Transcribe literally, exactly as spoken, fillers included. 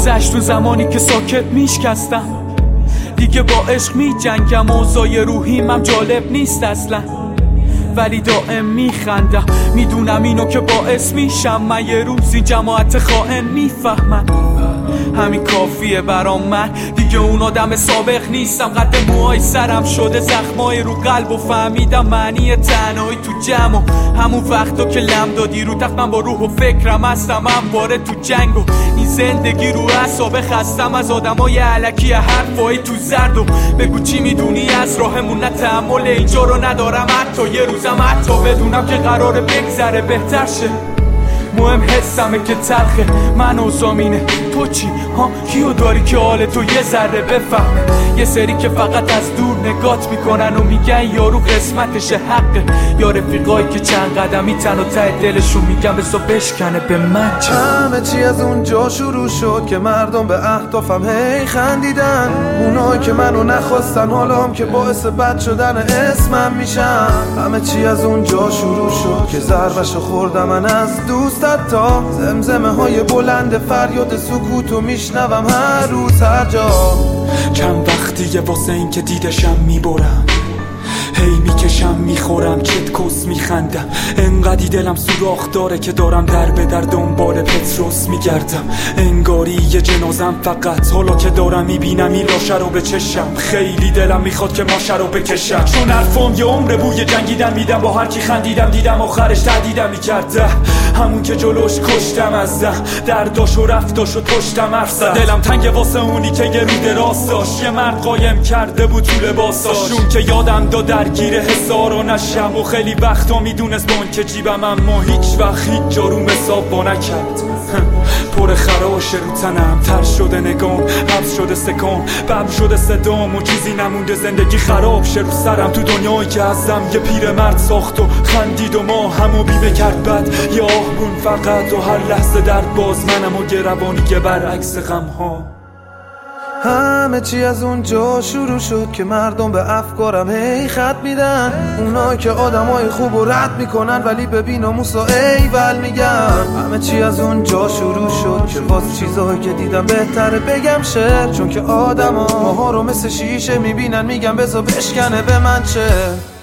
گذشت تو زمانی که ساکت میشکستم، دیگه با عشق می جنگم، اوضاع روحیم جالب نیست اصلا، ولی دائم میخندم. میدونم اینو که باعث میشم من یه روزی جماعت خائن میفهمن. همین کافیه برام، من دیگه اون آدم سابق نیستم. قد موهای سرم شده زخمای رو قلب و فهمیدم معنی تنهایی تو جمع. و همون وقتا که لم دادی رو تخت من با روح و فکرم هستم، من وارد تو جنگ و این زندگی رو اعصاب خستم از آدمای الکی حرفای تو زرد. و بگو چی میدونی از راهمون؟ نه تحمل اینجا رو ندارم حتی یه روزم حتی بدونم که قراره بگذره بهتر شه. مهم حسمه که تلخه، من و زامینه تو چی؟ ها کیو داری که حال تو یه ذره بفهمه؟ یه سری که فقط از دور نگات میکنن و میگن یارو قسمتش حقه، یا رفیقایی که چند قدمی تن و ته دلشون میگن بسا بشکنه به من چه؟ همه چی از اونجا شروع شد که مردم به اهدافم هی خندیدن، اونایی که منو نخواستن حالا هم که باعث بد شدن اسمم میشن. همه چی از اونجا شروع شد که ضربشو خوردم من از دوست، تا زمزمه های بلند فریاد سکوتو میشنوم هر روز هر جا. چند وقتیه واسه این که دیدشم میبرم، هی میکشم میخورم چت کس میخندم، انقدی دلم سوراخ داره که دارم در به در دنبال پتروس میگردم. انگاری یه جنازم فقط حالا که دارم میبینم این لاشه رو به چشم. خیلی دلم میخواد که ماشه رو بکشم، چون حرفام یه عمر بوی جنگیدن میدم، با هر کی خندیدم دیدم آخرش تهدیدم میکرده. همون که جلوش کشتم از ده درداشو رفتاشو پشتم حرف زد. دلم تنگ واسه اونی که یه رو دراز داشت، یه مرد قایم کرده بود تو لباساش، اون که یادم داد درگیر حسارو نشم و خیلی وقتا میدونست بان که جیبم، اما هیچ وقت هیچ جاروم حساب با نکرد. پر خراش رو تنم، تر شده نگام، حبس شده سکام، بم شده صدام و چیزی نمونده زندگی خراب شه رو سرم. تو دنیایی که ازم یه پیر مرد ساخت و خندید و ما همو بیمه کرد بد، یه آهبون فقط و هر لحظه درد باز منم و گروانی که برعکس غم ها. همه چی از اونجا شروع شد که مردم به افکارم هی خط میدن، اونا که آدمای خوب و رد میکنن ولی به بی‌ناموس و ایول میگن. همه چی از اونجا شروع شد که باز چیزایی که دیدم بهتره بگم شعر، چون که آدما ماها رو مثل شیشه میبینن، میگن بذار بشکنه به من چه.